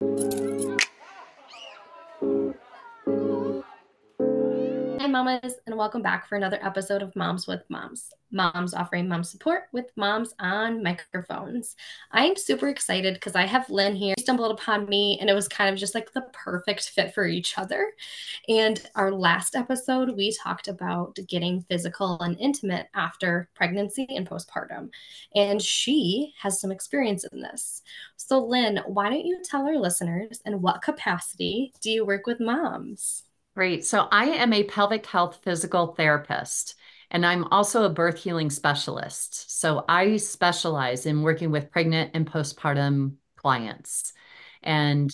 Hi, mamas, and welcome back for another episode of Moms with Moms. Moms offering mom support with moms on microphones. I'm super excited because I have Lynn here. She stumbled upon me, and it was kind of just like the perfect fit for each other. And our last episode, we talked about getting physical and intimate after pregnancy and postpartum. And she has some experience in this. So, Lynn, why don't you tell our listeners in what capacity do you work with moms? Great. So I am a pelvic health physical therapist, and I'm also a birth healing specialist. So I specialize in working with pregnant and postpartum clients. And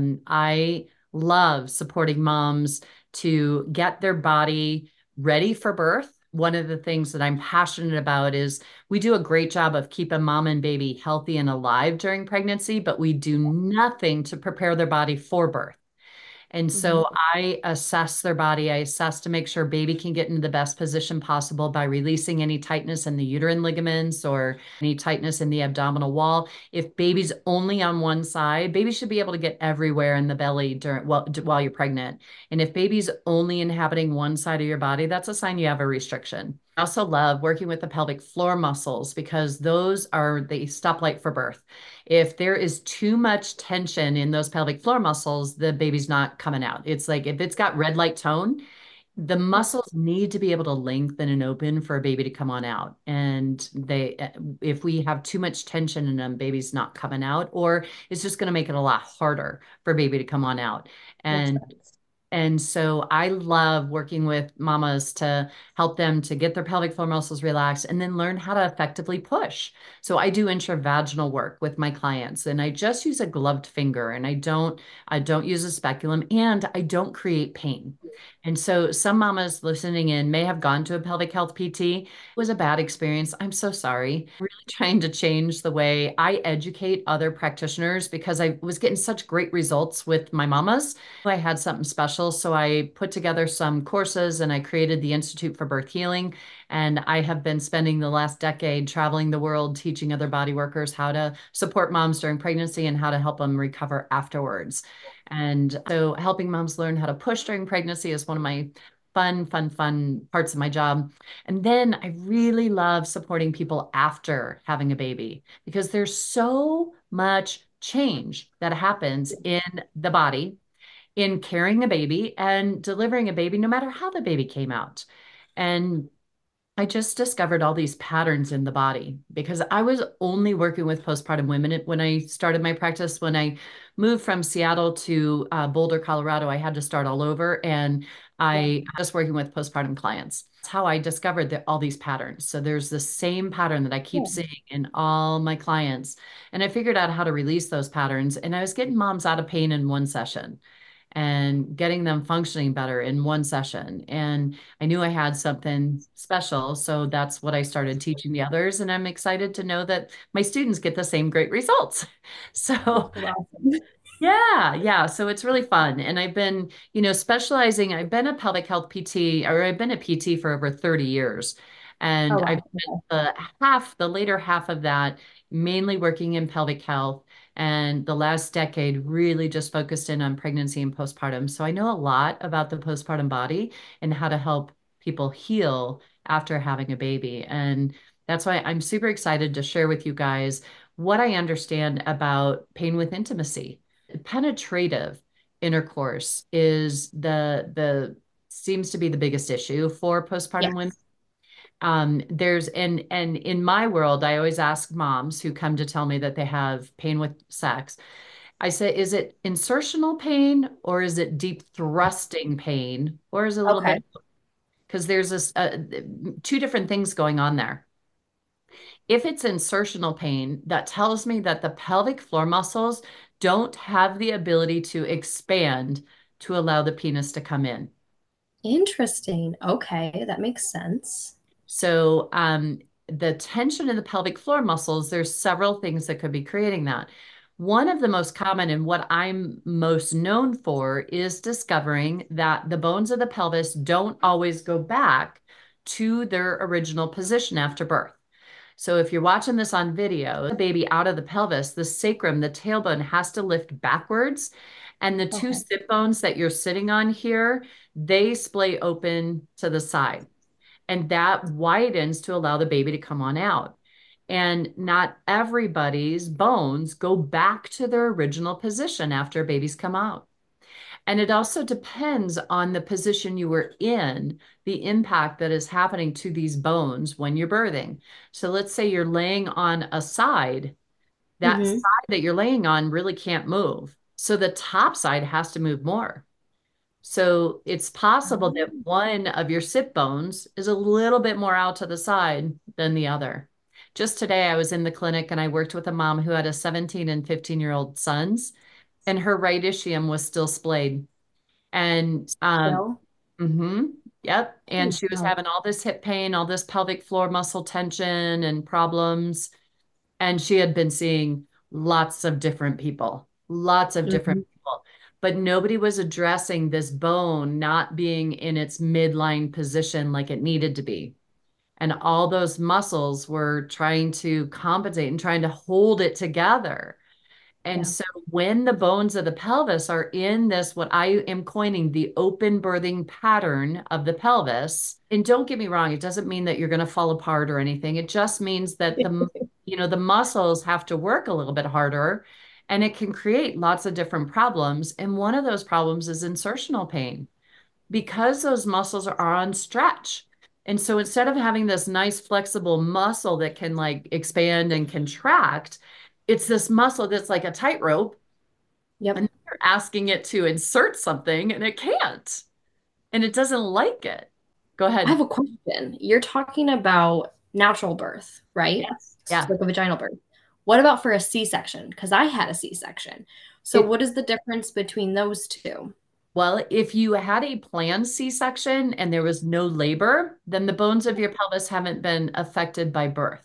I love supporting moms to get their body ready for birth. One of the things that I'm passionate about is we do a great job of keeping mom and baby healthy and alive during pregnancy, but we do nothing to prepare their body for birth. And Mhm. so I assess their body. I assess to make sure baby can get into the best position possible by releasing any tightness in the uterine ligaments or any tightness in the abdominal wall. If baby's only on one side, baby should be able to get everywhere in the belly while you're pregnant. And if baby's only inhabiting one side of your body, that's a sign you have a restriction. I also love working with the pelvic floor muscles because those are the stoplight for birth. If there is too much tension in those pelvic floor muscles, the baby's not coming out. It's like if it's got red light tone, the muscles need to be able to lengthen and open for a baby to come on out. And if we have too much tension in them, baby's not coming out, or it's just going to make it a lot harder for baby to come on out. Makes And sense. and so I love working with mamas to help them to get their pelvic floor muscles relaxed and then learn how to effectively push. So I do intravaginal work with my clients and I just use a gloved finger and I don't use a speculum and I don't create pain. And so some mamas listening in may have gone to a pelvic health PT. It was a bad experience. I'm so sorry. Really trying to change the way I educate other practitioners because I was getting such great results with my mamas. I had something special. So I put together some courses and I created the Institute for Birth Healing. And I have been spending the last decade traveling the world teaching other body workers how to support moms during pregnancy and how to help them recover afterwards. And so helping moms learn how to push during pregnancy is one of my fun parts of my job. And then I really love supporting people after having a baby because there's so much change that happens in the body in carrying a baby and delivering a baby, no matter how the baby came out. And I just discovered all these patterns in the body because I was only working with postpartum women when I started my practice. When I moved from Seattle to Boulder, Colorado, I had to start all over, and Yeah. I was working with postpartum clients. That's how I discovered all these patterns. So there's the same pattern that I keep Yeah. seeing in all my clients, and I figured out how to release those patterns. And I was getting moms out of pain in one session and getting them functioning better in one session. And I knew I had something special. So that's what I started teaching the others. And I'm excited to know that my students get the same great results. So That's awesome. yeah. So it's really fun. And I've been, specializing. I've been a pelvic health PT, or I've been a PT for over 30 years. Oh, And I've wow. spent Okay. the later half of that, mainly working in pelvic health. And the last decade really just focused in on pregnancy and postpartum. So I know a lot about the postpartum body and how to help people heal after having a baby. And that's why I'm super excited to share with you guys what I understand about pain with intimacy. Penetrative intercourse is the seems to be the biggest issue for postpartum women. Yes. There's and in my world, I always ask moms who come to tell me that they have pain with sex. I say, is it insertional pain or is it deep thrusting pain or is it a little Okay. bit? Because there's this two different things going on there. If it's insertional pain, that tells me that the pelvic floor muscles don't have the ability to expand to allow the penis to come in. Interesting. Okay, that makes sense. So, the tension in the pelvic floor muscles, there's several things that could be creating that. One of the most common and what I'm most known for is discovering that the bones of the pelvis don't always go back to their original position after birth. So if you're watching this on video, the baby out of the pelvis, the sacrum, the tailbone has to lift backwards. And the two Okay. sit bones that you're sitting on here, they splay open to the side. And that widens to allow the baby to come on out. And not everybody's bones go back to their original position after babies come out. And it also depends on the position you were in, the impact that is happening to these bones when you're birthing. So let's say you're laying on a side, that Mm-hmm. side that you're laying on really can't move. So the top side has to move more. So it's possible that one of your sit bones is a little bit more out to the side than the other. Just today, I was in the clinic and I worked with a mom who had a 17 and 15-year-old sons, and her right ischium was still splayed. And Still? yep. And Oh, she was God. having all this hip pain, all this pelvic floor muscle tension and problems. And she had been seeing lots of different people, lots of different Mm-hmm. people, but nobody was addressing this bone not being in its midline position like it needed to be. And all those muscles were trying to compensate and trying to hold it together. And Yeah. so when the bones of the pelvis are in this, what I am coining the open birthing pattern of the pelvis, and don't get me wrong, it doesn't mean that you're going to fall apart or anything. It just means that the muscles have to work a little bit harder and it can create lots of different problems. And one of those problems is insertional pain because those muscles are on stretch. And so instead of having this nice flexible muscle that can like expand and contract, it's this muscle that's like a tightrope, Yep. and you're asking it to insert something and it can't, and it doesn't like it. Go I ahead. have a question. You're talking about natural birth, right? Yes. It's Yeah. like a vaginal birth. What about for a C-section? Because I had a C-section. So If what is the difference between those two? Well, if you had a planned C-section and there was no labor, then the bones of your pelvis haven't been affected by birth.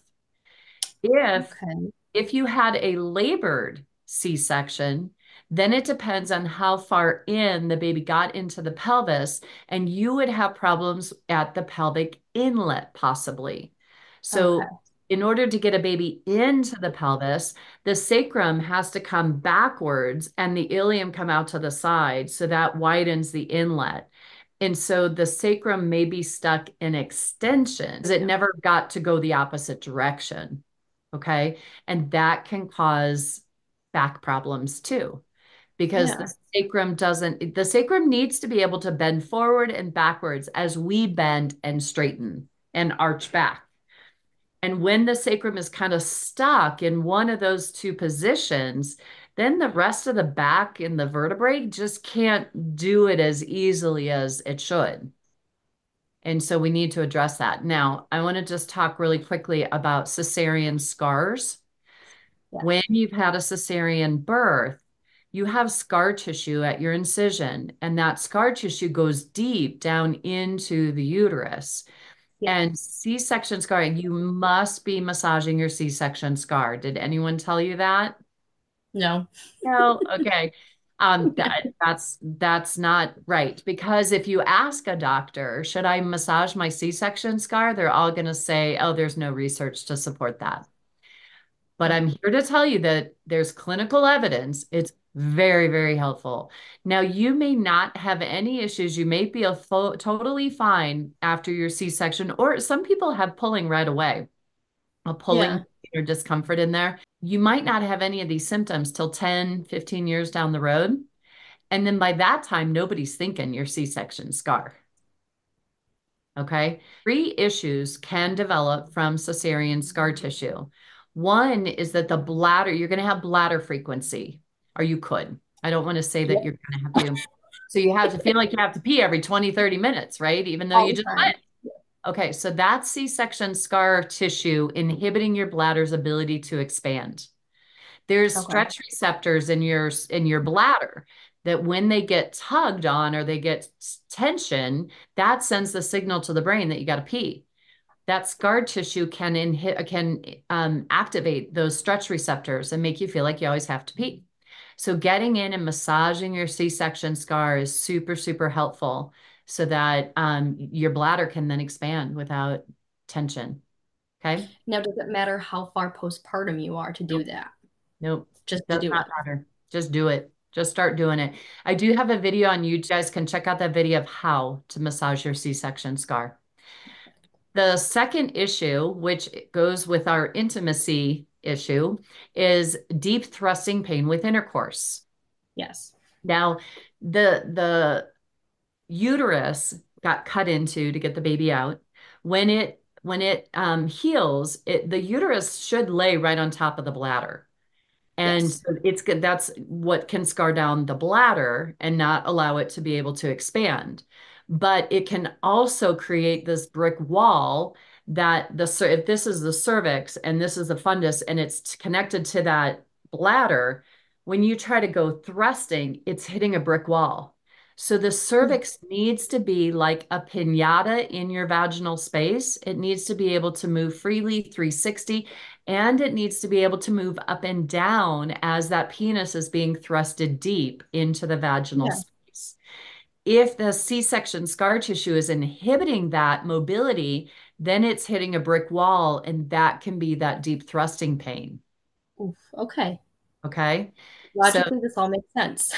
If Okay. If you had a labored C-section, then it depends on how far in the baby got into the pelvis, and you would have problems at the pelvic inlet, possibly. Okay. So, in order to get a baby into the pelvis, the sacrum has to come backwards and the ilium come out to the side. So that widens the inlet. And so the sacrum may be stuck in extension because it never got to go the opposite direction. Okay. And that can cause back problems too, because Yeah. the sacrum needs to be able to bend forward and backwards as we bend and straighten and arch back. And when the sacrum is kind of stuck in one of those two positions, then the rest of the back in the vertebrae just can't do it as easily as it should. And so we need to address that. Now, I want to just talk really quickly about cesarean scars. Yeah. When you've had a cesarean birth, you have scar tissue at your incision, and that scar tissue goes deep down into the uterus. And Yes. C-section scarring, you must be massaging your C-section scar. Did anyone tell you that? No. No. Okay. That's not right, because if you ask a doctor, should I massage my C-section scar? They're all going to say, oh, there's no research to support that. But Yeah. I'm here to tell you that there's clinical evidence. It's very, very helpful. Now, you may not have any issues. You may be totally fine after your C-section, or some people have pulling right away, a pulling Yeah. or discomfort in there. You might not have any of these symptoms till 10, 15 years down the road. And then by that time, nobody's thinking your C-section scar. Okay. Three issues can develop from cesarean scar tissue. One is that the bladder, you're going to have bladder frequency, or you could. I don't want to say that Yep. you're going to have to. So you have to feel like you have to pee every 20, 30 minutes, right? Even though All you the just went. time. Okay. So that's C-section scar tissue inhibiting your bladder's ability to expand. There's Okay. stretch receptors in your bladder that when they get tugged on or they get tension, that sends the signal to the brain that you got to pee. That scar tissue can activate those stretch receptors and make you feel like you always have to pee. So getting in and massaging your C-section scar is super, super helpful so that your bladder can then expand without tension. Okay. Now, does it matter how far postpartum you are to do Nope. that? Nope. Just to Does do not it. matter. Just do it. Just start doing it. I do have a video on you guys can check out that video of how to massage your C-section scar. The second issue, which goes with our intimacy issue, is deep thrusting pain with intercourse. Yes. Now, the uterus got cut into to get the baby out. When it heals, the uterus should lay right on top of the bladder. And Yes. so it's good. That's what can scar down the bladder and not allow it to be able to expand. But it can also create this brick wall that if this is the cervix and this is the fundus and it's connected to that bladder, when you try to go thrusting, it's hitting a brick wall. So the Mm. cervix needs to be like a piñata in your vaginal space. It needs to be able to move freely 360, and it needs to be able to move up and down as that penis is being thrusted deep into the vaginal Yeah. space. If the C-section scar tissue is inhibiting that mobility, then it's hitting a brick wall, and that can be that deep thrusting pain. Oof. Okay. Okay. So, Logically, this all makes sense.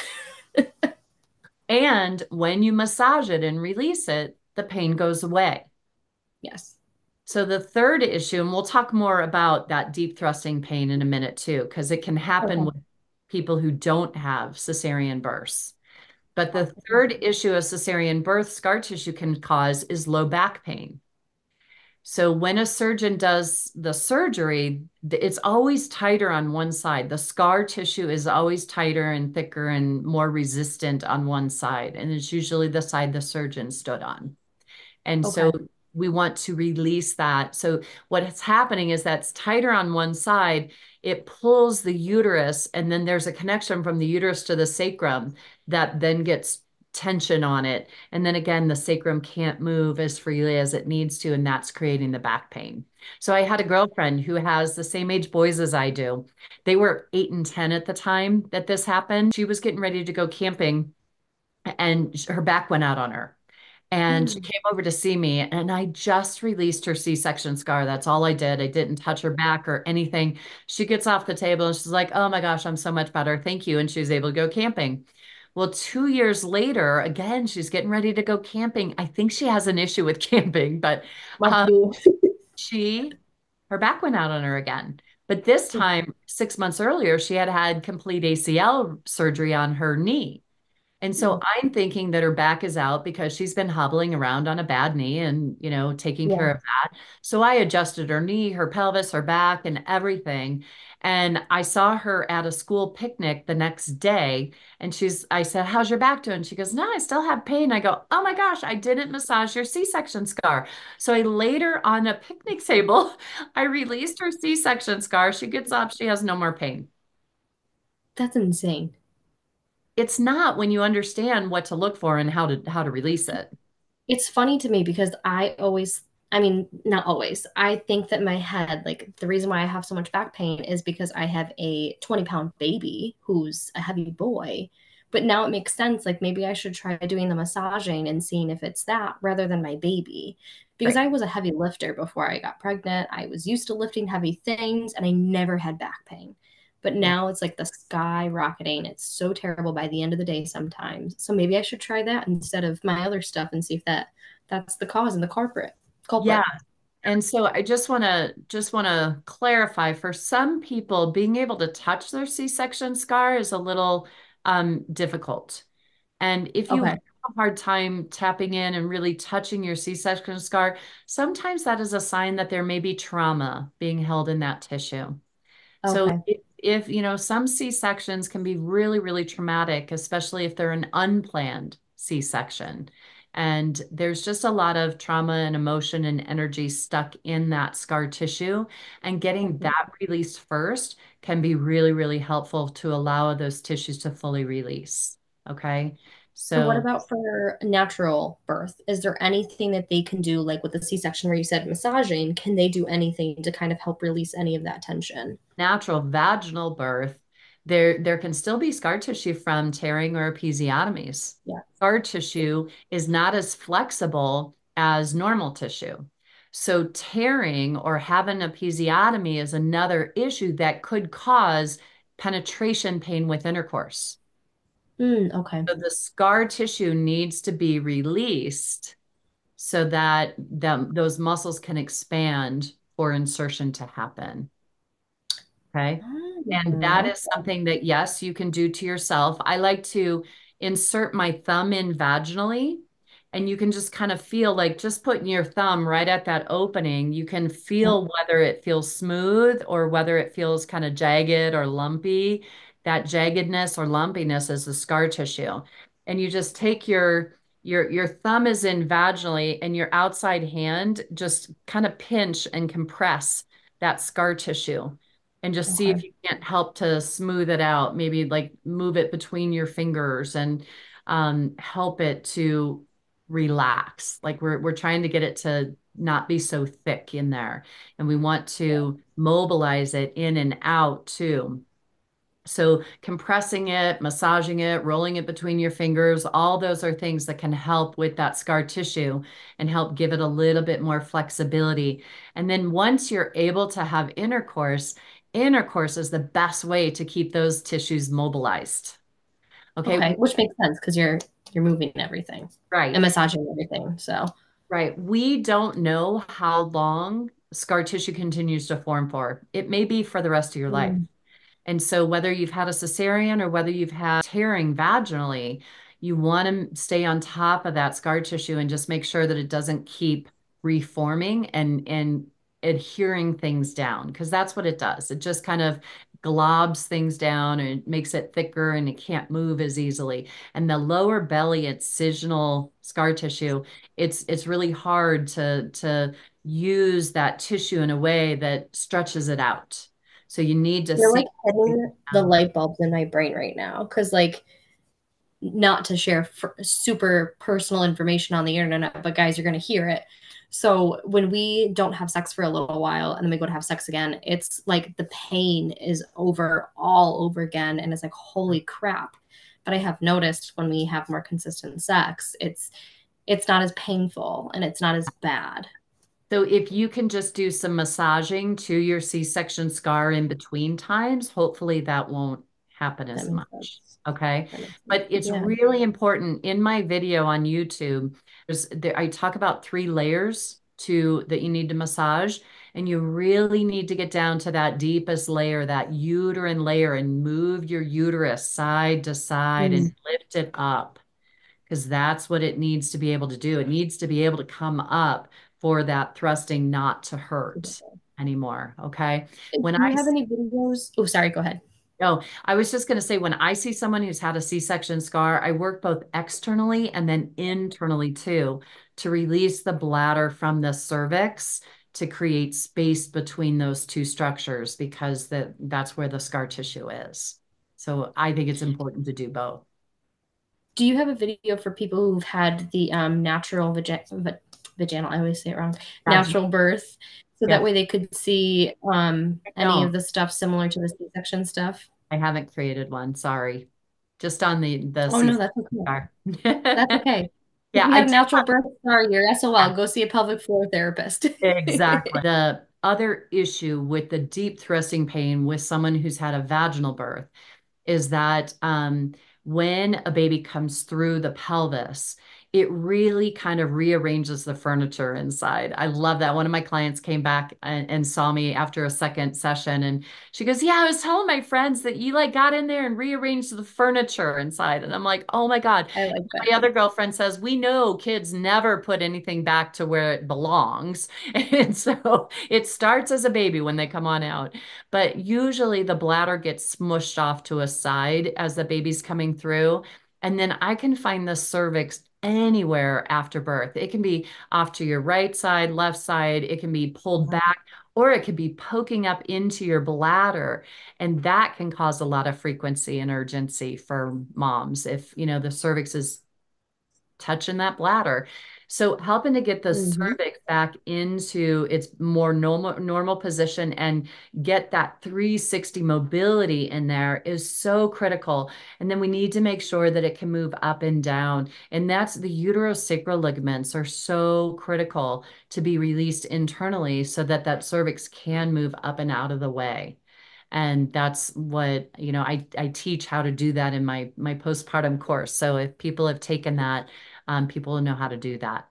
and when you massage it and release it, the pain goes away. Yes. So the third issue, and we'll talk more about that deep thrusting pain in a minute too, because it can happen Okay. with people who don't have cesarean births. But the Okay. third issue a cesarean birth scar tissue can cause is low back pain. So when a surgeon does the surgery, it's always tighter on one side. The scar tissue is always tighter and thicker and more resistant on one side. And it's usually the side the surgeon stood on. And so Okay. we want to release that. So what's happening is that's tighter on one side. It pulls the uterus, and then there's a connection from the uterus to the sacrum that then gets tension on it. And then again, the sacrum can't move as freely as it needs to, and that's creating the back pain. So I had a girlfriend who has the same age boys as I do. They were 8 and 10 at the time that this happened. She was getting ready to go camping, and her back went out on her. And she Mm. came over to see me, and I just released her C-section scar. That's all I did. I didn't touch her back or anything. She gets off the table and she's like, "Oh my gosh, I'm so much better. Thank you." And she was able to go camping. Well, 2 years later, again, she's getting ready to go camping. I think she has an issue with camping, but Must um, be. she, her back went out on her again. But this Oof. time, 6 months earlier, she had had complete ACL surgery on her knee. And so Mm. I'm thinking that her back is out because she's been hobbling around on a bad knee and, taking care Yeah. of that. So I adjusted her knee, her pelvis, her back, and everything. And I saw her at a school picnic the next day. And I said, "How's your back doing?" She goes, "No, I still have pain." I go, "Oh my gosh, I didn't massage your C-section scar." So I laid her on a picnic table. I released her C-section scar. She gets up, she has no more pain. That's insane. It's not when you understand what to look for and how to release it. It's funny to me because I mean, not always. I think that my head, like the reason why I have so much back pain is because I have a 20-pound baby who's a heavy boy. But now it makes sense. Like maybe I should try doing the massaging and seeing if it's that rather than my baby. Because Right. I was a heavy lifter before I got pregnant. I was used to lifting heavy things and I never had back pain. But Yeah. now it's like the skyrocketing. It's so terrible by the end of the day sometimes. So maybe I should try that instead of my other stuff and see if that's the cause and the culprit. Yeah. Culprit. And so I just want to clarify for some people, being able to touch their C-section scar is a little difficult. And if you have Okay. a hard time tapping in and really touching your C-section scar, sometimes that is a sign that there may be trauma being held in that tissue. So Okay. if some C-sections can be really, really traumatic, especially if they're an unplanned C-section. And there's just a lot of trauma and emotion and energy stuck in that scar tissue. And getting Mhm. that released first can be really, really helpful to allow those tissues to fully release. Okay. So what So about for natural birth? Is there anything that they can do, like with the C-section where you said massaging? Can they do anything to kind of help release any of that tension? natural vaginal birth, there can still be scar tissue from tearing or episiotomies. Yeah. Scar tissue is not as flexible as normal tissue. So tearing or having an episiotomy is another issue that could cause penetration pain with intercourse. Okay. So the scar tissue needs to be released so that those muscles can expand for insertion to happen. Okay. And that is Okay. something that, yes, you can do to yourself. I like to insert my thumb in vaginally, and you can just kind of feel like just putting your thumb right at that opening. You can feel whether it feels smooth or whether it feels kind of jagged or lumpy. That jaggedness or lumpiness is the scar tissue. And you just take your thumb is in vaginally, and your outside hand just kind of pinch and compress that scar tissue and just see if Okay. you can't help to smooth it out. Maybe like move it between your fingers and help it to relax. Like we're trying to get it to not be so thick in there, and we want to mobilize it in and out too. So compressing it, massaging it, rolling it between your fingers, all those are things that can help with that scar tissue and help give it a little bit more flexibility. And then once you're able to have intercourse, intercourse is the best way to keep those tissues mobilized. Okay, Okay, which makes sense because you're moving everything and right. massaging everything. So, Right. We don't know how long scar tissue continues to form for. It may be for the rest of your life. mm, And so whether you've had a cesarean or whether you've had tearing vaginally, you want to stay on top of that scar tissue and just make sure that it doesn't keep reforming and adhering things down because that's what it does. It just kind of globs things down and it makes it thicker and it can't move as easily. And the lower belly incisional scar tissue, it's really hard to use that tissue in a way that stretches it out. So you need to you're see. like hitting the light bulbs in my brain right now because, like, not to share super personal information on the internet, but guys, you're going to hear it. So when we don't have sex for a little while and then we go to have sex again, it's like the pain is over all over again. And it's like, holy crap. But I have noticed when we have more consistent sex, it's not as painful and it's not as bad. So if you can just do some massaging to your C-section scar in between times, hopefully that won't happen That as makes much. sense. Okay. That makes sense. But it's Yeah. really important in my video on YouTube, I talk about 3 layers that you need to massage, and you really need to get down to that deepest layer, that uterine layer, and move your uterus side to side and Mm. lift it up because that's what it needs to be able to do. It needs to be able to come up for that thrusting not to hurt anymore. Okay. Do When you I have any videos? Oh, sorry, go ahead. Oh, I was just going to say, when I see someone who's had a C-section scar, I work both externally and then internally too, to release the bladder from the cervix to create space between those two structures because that's where the scar tissue is. So I think it's important to do both. Do you have a video for people who've had the natural vaginal, I always say it wrong, Imagine, natural birth, so that yeah, way they could see I any of don't. the stuff similar to the C-section stuff? I haven't created one. Sorry. Just on the Oh no, C that's okay. scar. That's okay. If Yeah, you I have do. natural birth, sorry, you're SOL. Go see a pelvic floor therapist. Exactly. The other issue with the deep thrusting pain with someone who's had a vaginal birth is that when a baby comes through the pelvis, it really kind of rearranges the furniture inside. I love that. One of my clients came back and saw me after a second session, and she goes, "Yeah, I was telling my friends that you like got in there and rearranged the furniture inside." And I'm like, "Oh my God." I like that. My other girlfriend says, "We know kids never put anything back to where it belongs." And so it starts as a baby when they come on out. But usually the bladder gets smushed off to a side as the baby's coming through. And then I can find the cervix anywhere after birth. It can be off to your right side, left side, it can be pulled Mhm. back, or it could be poking up into your bladder. And that can cause a lot of frequency and urgency for moms if, the cervix is touching that bladder. So helping to get the Hmm. cervix back into its more normal position and get that 360 mobility in there is so critical. And then we need to make sure that it can move up and down. And that's the uterosacral ligaments are so critical to be released internally so that that cervix can move up and out of the way. And that's what, I teach how to do that in my postpartum course. So if people have taken that, people know how to do that.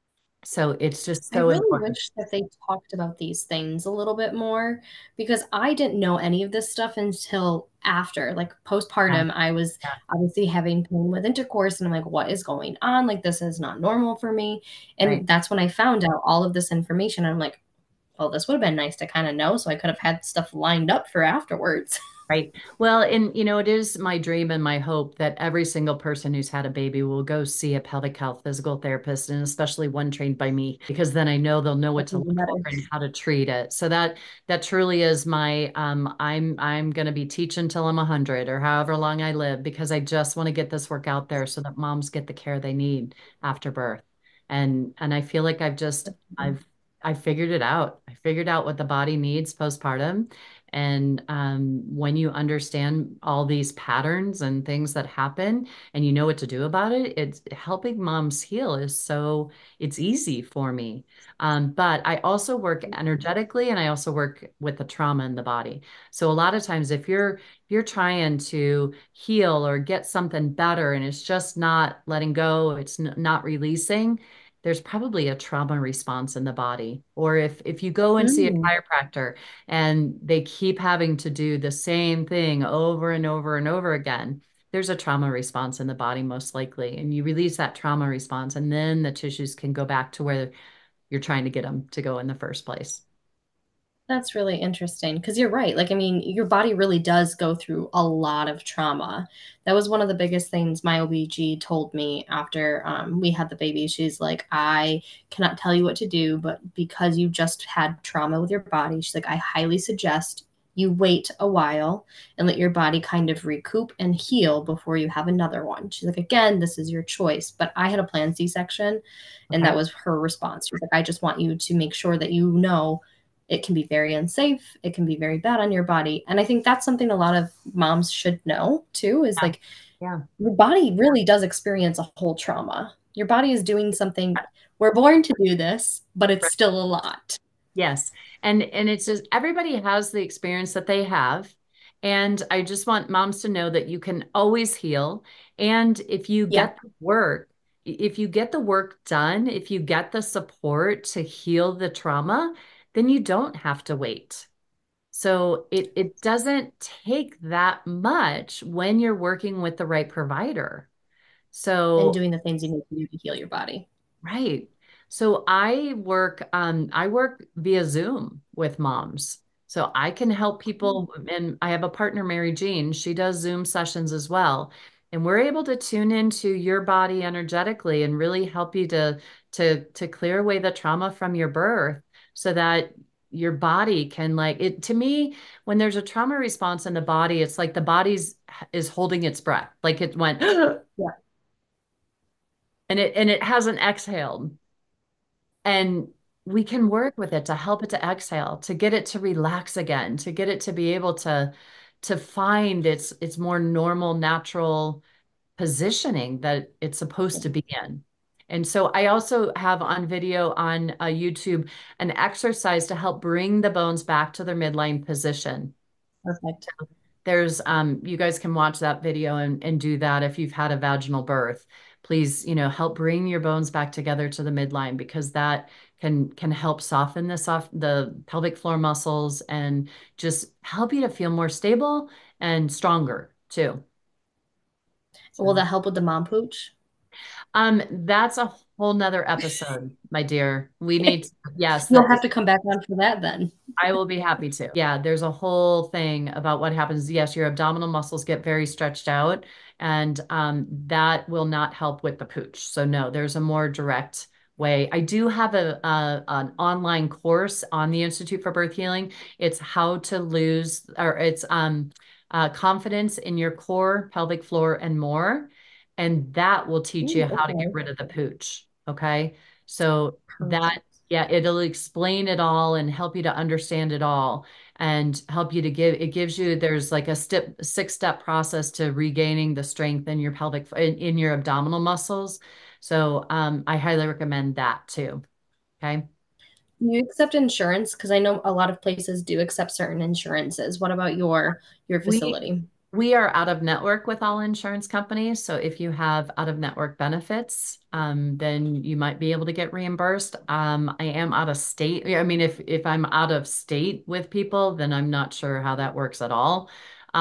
So it's just I so really important. wish that they talked about these things a little bit more because I didn't know any of this stuff until after, like Yeah, postpartum. I was yeah, obviously having pain with intercourse, and I'm like, what is going on? Like, this is not normal for me. right. And that's when I found out all of this information. I'm like, well, this would have been nice to kind of know so I could have had stuff lined up for afterwards. Right. Well, and it is my dream and my hope that every single person who's had a baby will go see a pelvic health physical therapist, and especially one trained by me, because then I know they'll know what That's to even look for better. and how to treat it. So that truly is my I'm going to be teaching till I'm 100 or however long I live, because I just want to get this work out there so that moms get the care they need after birth. And I feel like I've figured it out. I figured out what the body needs postpartum. And when you understand all these patterns and things that happen and you know what to do about it, it's helping moms heal is so it's easy for me. But I also work energetically and I also work with the trauma in the body. So a lot of times if you're trying to heal or get something better and it's just not letting go, it's not releasing, there's probably a trauma response in the body. Or if you go and see a Mm, chiropractor and they keep having to do the same thing over and over and over again, there's a trauma response in the body most likely. And you release that trauma response, and then the tissues can go back to where you're trying to get them to go in the first place. that's really interesting because you're right. Like, I mean, your body really does go through a lot of trauma. That was one of the biggest things my OBG told me after we had the baby. She's like, I cannot tell you what to do, but because you just had trauma with your body, she's like, I highly suggest you wait a while and let your body kind of recoup and heal before you have another one. She's like, again, this is your choice. But I had a planned C-section, and that Okay. was her response. She was like, I just want you to make sure that you know it can be very unsafe, it can be very bad on your body. And I think that's something a lot of moms should know too, is Yeah. like Yeah. your body really does experience a whole trauma. Your body is doing something, we're born to do this, but it's still a lot. Yes. And it's just everybody has the experience that they have. And I just want moms to know that you can always heal. And if you Yeah. get the work, if you get the work done, if you get the support to heal the trauma, then you don't have to wait. So it doesn't take that much when you're working with the right provider. And So doing the things you need to do to heal your body. right. So I work via Zoom with moms. So I can help people, and I have a partner, Mary Jean. She does Zoom sessions as well. And we're able to tune into your body energetically and really help you to clear away the trauma from your birth so that your body can like it. To me, when there's a trauma response in the body, it's like the body's is holding its breath. Like it went Yeah. and it hasn't exhaled. And we can work with it to help it to exhale, to get it to relax again, to get it to be able to find its more normal, natural positioning that it's supposed to be in. And so I also have on video on YouTube an exercise to help bring the bones back to their midline position. Perfect. There's you guys can watch that video and do that if you've had a vaginal birth. Please, help bring your bones back together to the midline because that can help soften the pelvic floor muscles and just help you to feel more stable and stronger too. Will So that help with the mom pooch? that's a whole nother episode, my dear. We need yes, You'll that have to come back on for that then. I will be happy to. Yeah, there's a whole thing about what happens. Yes, your abdominal muscles get very stretched out, and that will not help with the pooch. So no, there's a more direct way. I do have an online course on the Institute for Birth Healing. It's how to lose, or it's confidence in your core, pelvic floor, and more, and that will teach you Ooh, how to get okay. rid of the pooch. Okay. So that, Perfect. yeah, it'll explain it all and help you to understand it all and help you to it gives you, there's like a six-step process to regaining the strength in your pelvic, in your abdominal muscles. So I highly recommend that too. Okay. Do you accept insurance? Because I know a lot of places do accept certain insurances. What about your We facility? we are out of network with all insurance companies. So if you have out of network benefits, then you might be able to get reimbursed. I am out of state. I mean, if I'm out of state with people, then I'm not sure how that works at all.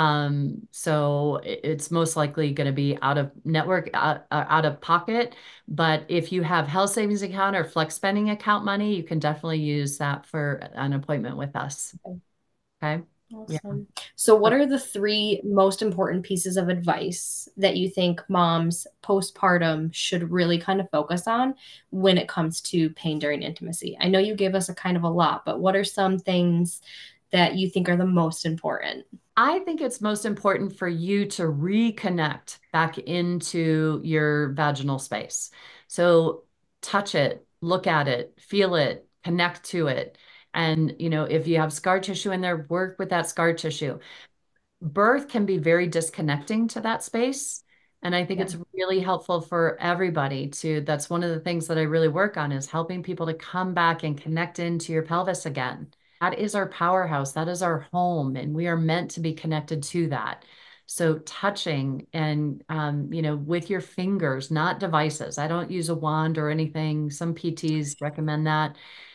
So it's most likely going to be out of network, out of pocket. But if you have health savings account or flex spending account money, you can definitely use that for an appointment with us. Okay. Yeah. Awesome. So, what are the three most important pieces of advice that you think moms postpartum should really kind of focus on when it comes to pain during intimacy? I know you gave us a kind of a lot, but what are some things that you think are the most important? I think it's most important for you to reconnect back into your vaginal space. So touch it, look at it, feel it, connect to it. And, if you have scar tissue in there, work with that scar tissue. Birth can be very disconnecting to that space. And I think Yeah. it's really helpful for everybody that's one of the things that I really work on is helping people to come back and connect into your pelvis again. That is our powerhouse. That is our home. And we are meant to be connected to that. So touching and, with your fingers, not devices. I don't use a wand or anything. Some PTs recommend that.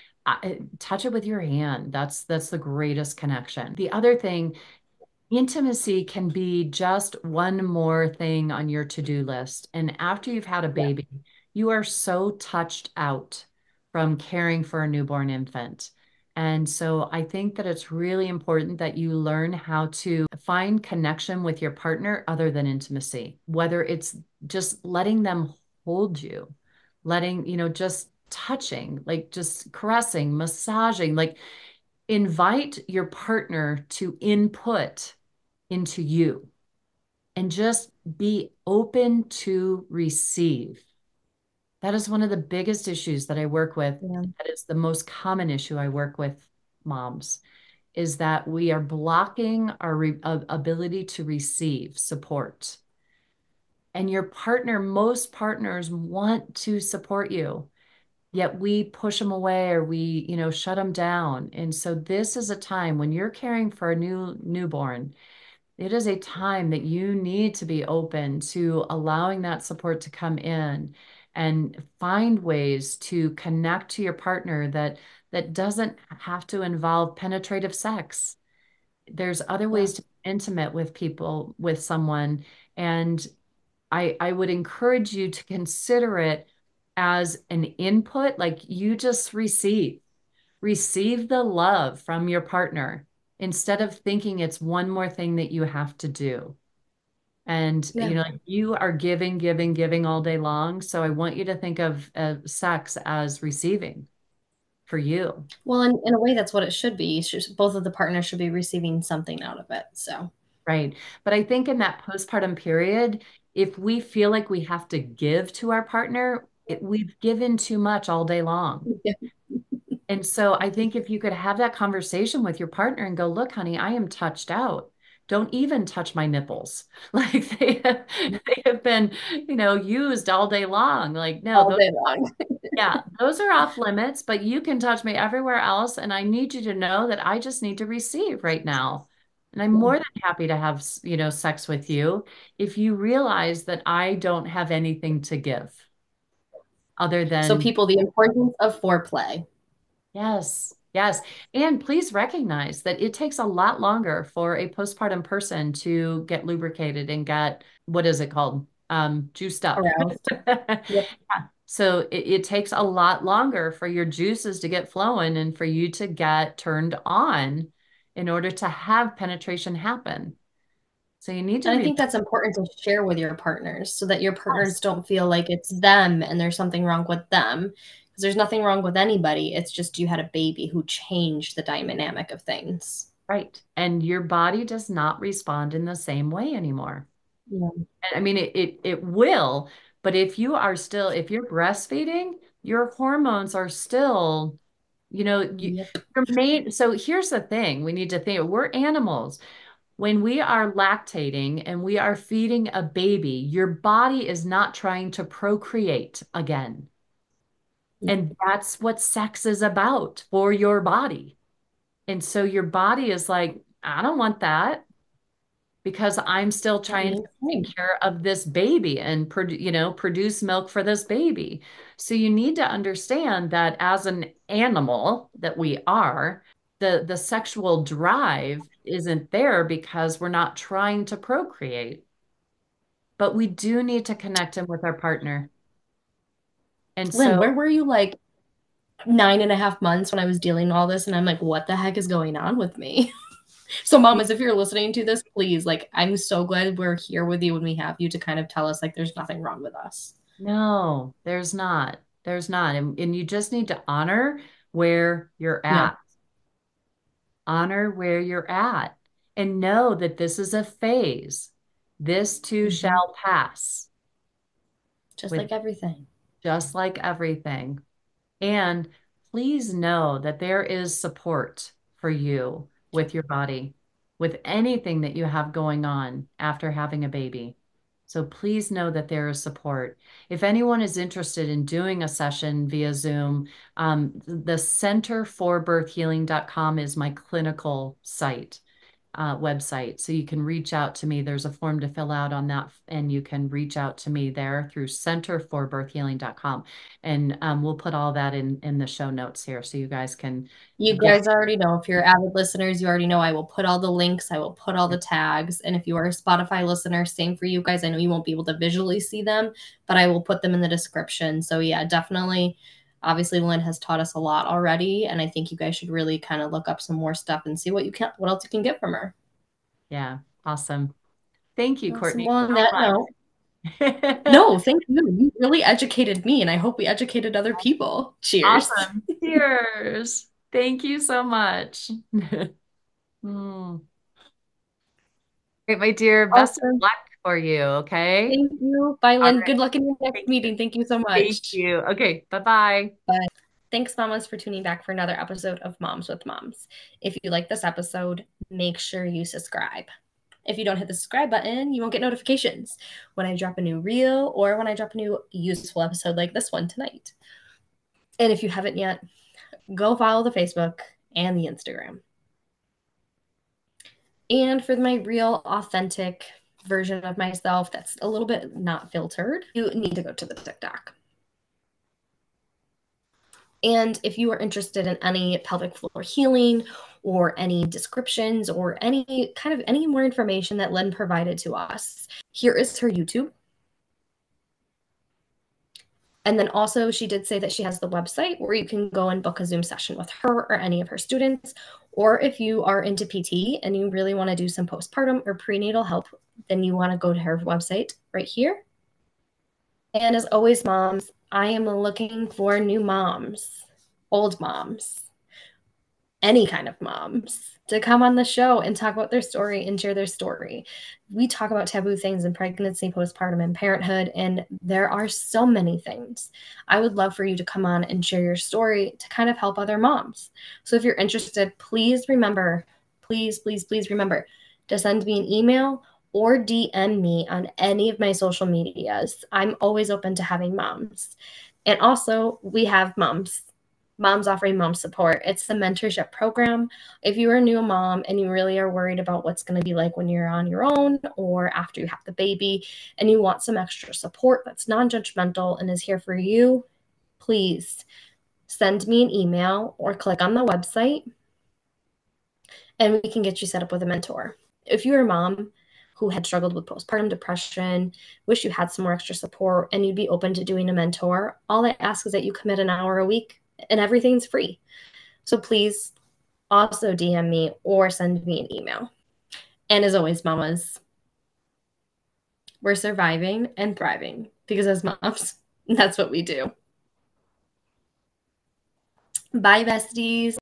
Touch it with your hand. That's the greatest connection. The other thing, intimacy can be just one more thing on your to-do list. And after you've had a Yeah. baby, you are so touched out from caring for a newborn infant. And so I think that it's really important that you learn how to find connection with your partner other than intimacy, whether it's just letting them hold you, just touching, like just caressing, massaging, like invite your partner to input into you and just be open to receive. That is one of the biggest issues that I work with. Yeah. That is the most common issue I work with moms is that we are blocking our ability to receive support. And your partner, most partners want to support you, yet we push them away or we, shut them down. And so this is a time when you're caring for a newborn. It is a time that you need to be open to allowing that support to come in and find ways to connect to your partner that doesn't have to involve penetrative sex. There's other Yeah. ways to be intimate with people, with someone, and I would encourage you to consider it as an input, like you just receive the love from your partner instead of thinking it's one more thing that you have to do. And, Yeah. like you are giving, giving, giving all day long. So I want you to think of sex as receiving for you. Well, in a way, that's what it should be. Both of the partners should be receiving something out of it. So, Right. But I think in that postpartum period, if we feel like we have to give to our partner, we've given too much all day long. yeah. And so I think if you could have that conversation with your partner and go, look, honey, I am touched out. Don't even touch my nipples. Like they have been, used all day long. Like, no, All day long. yeah, those are off limits, but you can touch me everywhere else. And I need you to know that I just need to receive right now. And I'm more than happy to have, sex with you if you realize that I don't have anything to give other So, than people, the importance of foreplay. yes, yes. And please recognize that it takes a lot longer for a postpartum person to get lubricated and get, what is it called? Juiced up. Aroused. Yep. Yeah. So it takes a lot longer for your juices to get flowing and for you to get turned on in order to have penetration happen. So you need to And I think relax. that's important to share with your partners so that your partners don't feel like it's them and there's something wrong with them. Because there's nothing wrong with anybody. It's just you had a baby who changed the dynamic of things. Right. And your body does not respond in the same way anymore. Yeah. I mean, it will, But if you're breastfeeding, your hormones are still, Yep. so here's the thing we need to think, we're animals. When we are lactating and we are feeding a baby, your body is not trying to procreate again. And that's what sex is about for your body. And so your body is like, I don't want that because I'm still trying to take care of this baby and produce milk for this baby. So you need to understand that as an animal that we are, the sexual drive isn't there because we're not trying to procreate. But we do need to connect him with our partner. And Lynn, so where were you like 9.5 months when I was dealing with all this? And I'm like, what the heck is going on with me? So, mamas, if you're listening to this, please, like, I'm so glad we're here with you when we have you to kind of tell us, like, there's nothing wrong with us. no, there's not. There's not. And you just need to where you're Yeah. at. Honor where you're at and know that this is a phase. This too Hmm. shall pass Just with like everything. just like everything. And please know that there is support for you with your body, with anything that you have going on after having a baby. So please know that there is support. If anyone is interested in doing a session via Zoom, the centerforbirthhealing.com is my clinical site. Website. So you can reach out to me. There's a form to fill out on that, and you can reach out to me there through centerforbirthhealing.com. And we'll put all that in the show notes here so you guys can You get. guys already know. If you're avid listeners, you already know I will put all the links, I will put all the tags. And if you are a Spotify listener, same for you guys. I know you won't be able to visually see them, but I will put them in the description. So, yeah, definitely. Obviously, Lynn has taught us a lot already. And I think you guys should really kind of look up some more stuff and see what else you can get from her. Yeah, awesome. Thank you, Awesome. Courtney, Well, on so that note, much. no, thank you. You really educated me, and I hope we educated other people. Cheers. Awesome. Cheers. Thank you so much. Mm. Great, my dear. Best of Awesome. luck for you. Okay. Thank you. Bye, All Lynn. right. Good luck in your next Thank you. meeting. Thank you so Thank much. you. Okay. Bye-bye. Bye. Thanks, mamas, for tuning back for another episode of Moms with Moms. If you like this episode, make sure you subscribe. If you don't hit the subscribe button, you won't get notifications when I drop a new reel or when I drop a new useful episode like this one tonight. And if you haven't yet, go follow the Facebook and the Instagram. And for my real, authentic version of myself that's a little bit not filtered, you need to go to the TikTok. And if you are interested in any pelvic floor healing or any descriptions or any more information that Lynn provided to us, here is her YouTube. And then also, she did say that she has the website where you can go and book a Zoom session with her or any of her students. Or if you are into PT and you really want to do some postpartum or prenatal help, then you want to go to her website right here. And as always, moms, I am looking for new moms, old moms, any kind of moms to come on the show and talk about their story and share their story. We talk about taboo things in pregnancy, postpartum, and parenthood, and there are so many things. I would love for you to come on and share your story to kind of help other moms. So if you're interested, please remember, please remember to send me an email or DM me on any of my social medias. I'm always open to having moms. And also, we have Moms Offering Mom Support. It's the mentorship program. If you are a new mom and you really are worried about what's going to be like when you're on your own or after you have the baby and you want some extra support that's non judgmental and is here for you, please send me an email or click on the website and we can get you set up with a mentor. If you're a mom who had struggled with postpartum depression, wish you had some more extra support, and you'd be open to doing a mentor, all I ask is that you commit an hour a week and everything's free. So please also DM me or send me an email. And as always, mamas, we're surviving and thriving because as moms, that's what we do. Bye, besties.